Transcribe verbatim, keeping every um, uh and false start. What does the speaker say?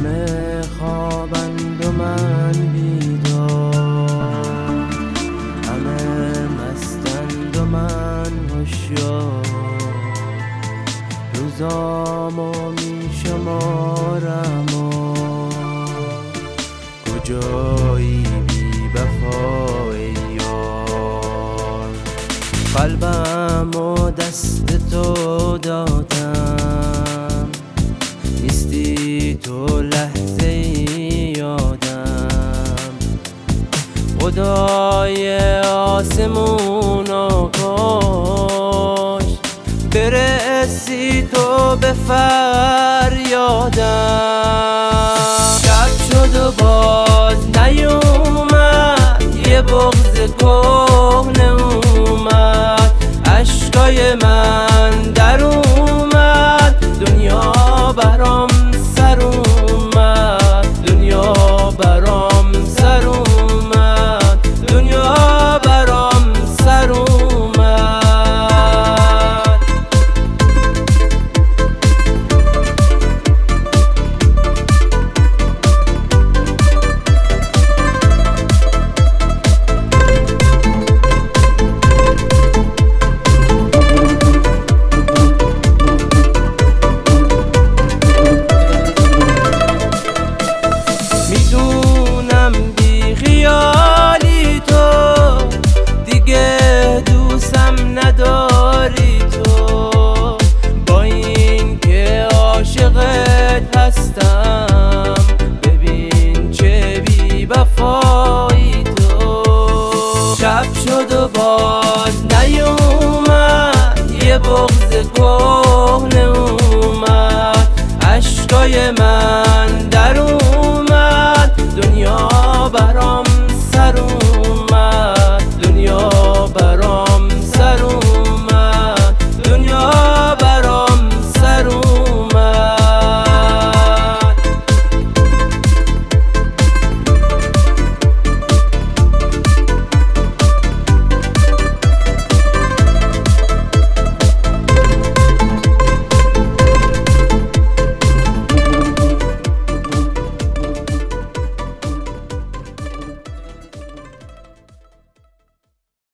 همه خوابند و من بیدار، همه مستند و من هوشیار. روزامو می شمارم و کجایی بی وفای یار. قلبم و دست تو دادم، نیستی تو لحظه یادم. خدای آسمون و کاش برسی تو به فریادم. شب شد و باز نیومد، یه بغض کهنه اومد، اشکای من در اومد. دنیا برام سر اومد، دنیا برام سر اومد، دنیا برام سر اومد. میدونم بی خیالی تو، دیگه دوستم نداری تو. با این که عاشقت هستم، ببین چه بی وفایی تو. شب شد و باز نیومد، یه بغض کهنه اومد، اشکای من